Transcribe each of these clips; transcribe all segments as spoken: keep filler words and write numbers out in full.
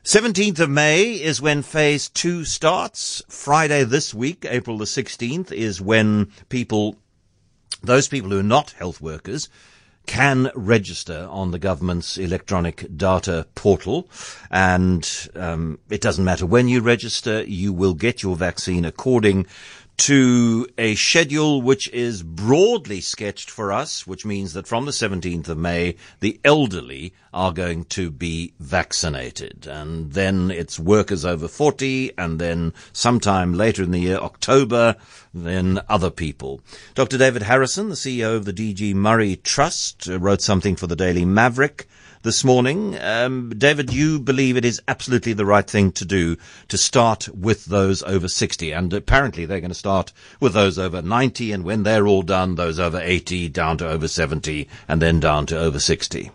seventeenth of May is when phase two starts. Friday this week, April the sixteenth, is when people, those people who are not health workers, can register on the government's electronic data portal. And um, it doesn't matter when you register, you will get your vaccine according to a schedule which is broadly sketched for us, which means that from the seventeenth of May, the elderly are going to be vaccinated. And then it's workers over forty, and then sometime later in the year, October, then other people. Doctor David Harrison, the C E O of the D G Murray Trust, wrote something for the Daily Maverick this morning. Um, David, you believe it is absolutely the right thing to do to start with those over sixty, and apparently they're going to start with those over ninety, and when they're all done, those over eighty, down to over seventy, and then down to over sixty.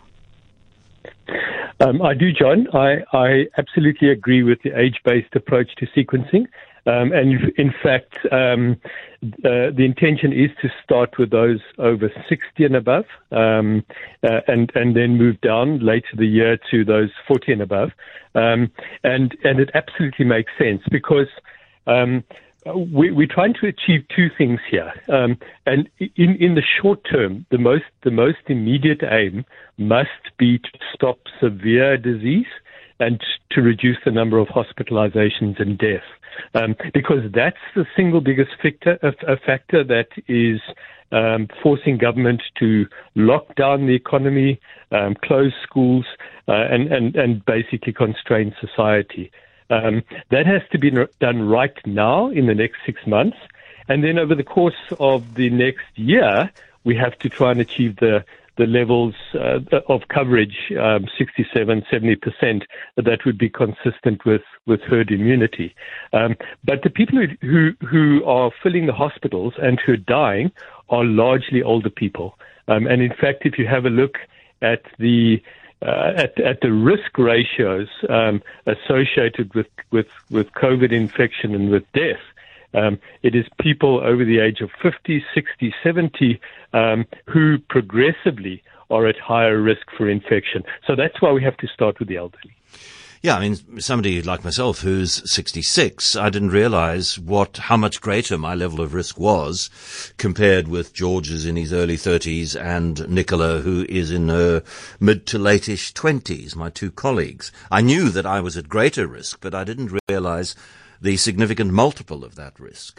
Um, I do, John. I, I absolutely agree with the age-based approach to sequencing. Um, and in fact, um, uh, the intention is to start with those over sixty and above, um, uh, and and then move down later the year to those forty and above. Um, and and it absolutely makes sense because um, we, we're trying to achieve two things here. Um, and in in the short term, the most the most immediate aim must be to stop severe disease and to reduce the number of hospitalizations and deaths. Um, because that's the single biggest factor, a, a factor that is um, forcing government to lock down the economy, um, close schools, uh, and, and, and basically constrain society. Um, that has to be done right now in the next six months. And then over the course of the next year, we have to try and achieve the the levels uh, of coverage, um, sixty-seven, seventy percent, that would be consistent with, with herd immunity. Um, but the people who, who, who are filling the hospitals and who are dying are largely older people. Um, and in fact, if you have a look at the uh, at, at the risk ratios um, associated with, with, with COVID infection and with death, Um, it is people over the age of fifty, sixty, seventy um, who progressively are at higher risk for infection. So that's why we have to start with the elderly. Yeah, I mean, somebody like myself who's sixty-six, I didn't realize what, how much greater my level of risk was compared with George is in his early thirties and Nicola, who is in her mid to late-ish twenties, my two colleagues. I knew that I was at greater risk, but I didn't realize the significant multiple of that risk.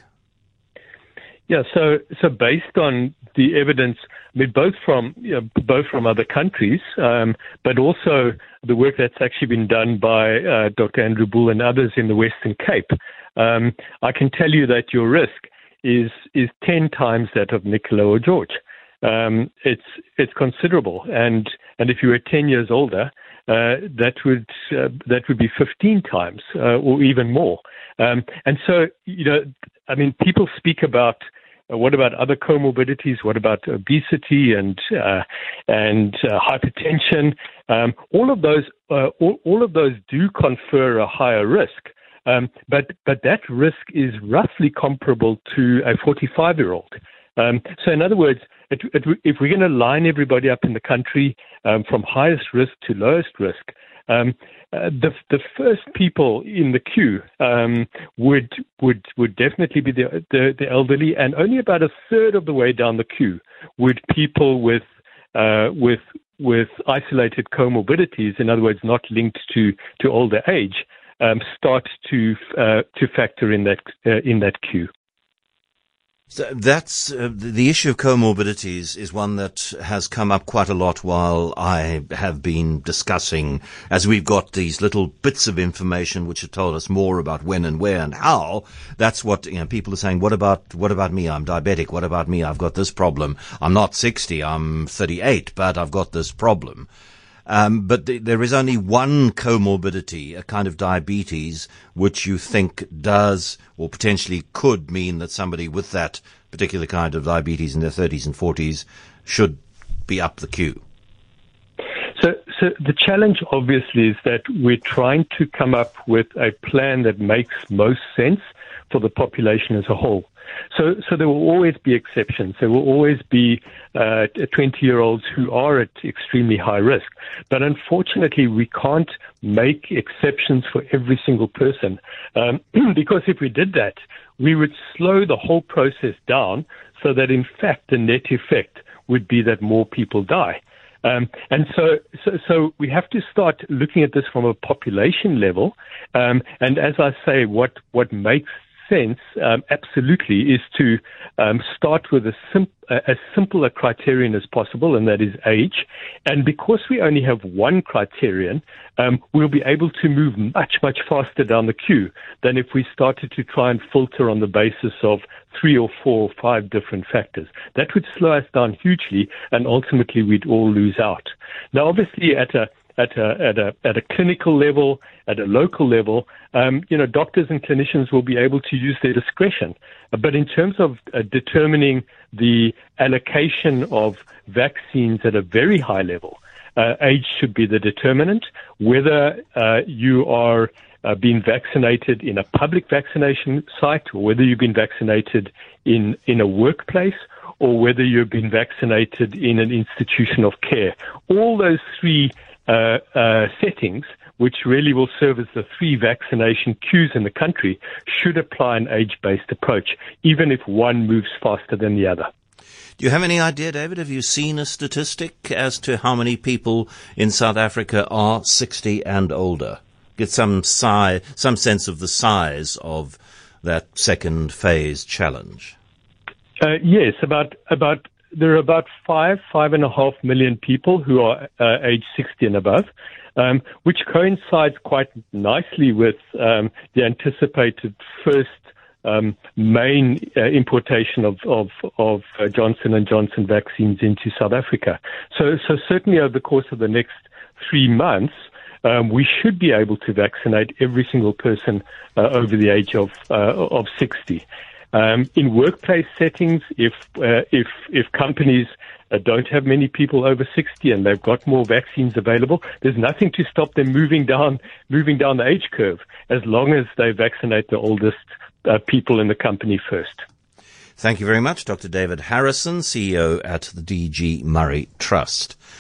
Yeah, so so based on the evidence, I mean, both from you know, both from other countries, um, but also the work that's actually been done by uh, Doctor Andrew Bull and others in the Western Cape, um, I can tell you that your risk is is ten times that of Nicola or George. Um, it's it's considerable, and and if you were ten years older, uh, that would uh, that would be fifteen times uh, or even more. Um, and so, you know, I mean, people speak about uh, what about other comorbidities? What about obesity and uh, and uh, hypertension? Um, all of those, uh, all, all of those do confer a higher risk, um, but but that risk is roughly comparable to a forty-five-year-old. Um, so, in other words, it, it, if we're going to line everybody up in the country um, from highest risk to lowest risk, Um, uh, the the first people in the queue um, would would would definitely be the, the the elderly, and only about a third of the way down the queue would people with uh, with with isolated comorbidities, in other words, not linked to to older age, um, start to uh, to factor in that uh, in that queue. So that's uh, the issue of comorbidities is one that has come up quite a lot while I have been discussing, as we've got these little bits of information which have told us more about when and where and how. That's what, you know, people are saying, what about, what about me? I'm diabetic. What about me? I've got this problem. I'm not sixty. I'm thirty-eight, but I've got this problem. Um, but th- there is only one comorbidity, a kind of diabetes, which you think does or potentially could mean that somebody with that particular kind of diabetes in their thirties and forties should be up the queue. So, so the challenge obviously is that we're trying to come up with a plan that makes most sense for the population as a whole. So, so there will always be exceptions. There will always be uh, twenty-year-olds who are at extremely high risk. But unfortunately, we can't make exceptions for every single person, um, because if we did that, we would slow the whole process down so that, in fact, the net effect would be that more people die. Um, and so, so, so we have to start looking at this from a population level. Um, and as I say, what, what makes sense, um, absolutely, is to um, start with a sim- as simple a criterion as possible, and that is age. And because we only have one criterion, um, we'll be able to move much, much faster down the queue than if we started to try and filter on the basis of three or four or five different factors. That would slow us down hugely, and ultimately we'd all lose out. Now, obviously, at a At a, at a at a clinical level, at a local level, um, you know, doctors and clinicians will be able to use their discretion. But in terms of uh, determining the allocation of vaccines at a very high level, uh, age should be the determinant. Whether uh, you are uh, being vaccinated in a public vaccination site, or whether you've been vaccinated in in a workplace, or whether you've been vaccinated in an institution of care, all those three Uh, uh, settings, which really will serve as the three vaccination queues in the country, should apply an age-based approach, even if one moves faster than the other. Do you have any idea, David? Have you seen a statistic as to how many people in South Africa are sixty and older? Get some size, some sense of the size of that second phase challenge. Uh, yes, about about. There are about five, five and a half million people who are uh, age sixty and above, um, which coincides quite nicely with um, the anticipated first um, main uh, importation of of, of uh, Johnson and Johnson vaccines into South Africa. So, so certainly over the course of the next three months, um, we should be able to vaccinate every single person uh, over the age of uh, of sixty. Um, in workplace settings, if uh, if if companies uh, don't have many people over sixty and they've got more vaccines available, there's nothing to stop them moving down moving down the age curve, as long as they vaccinate the oldest uh, people in the company first. Thank you very much, Doctor David Harrison, C E O at the D G Murray Trust.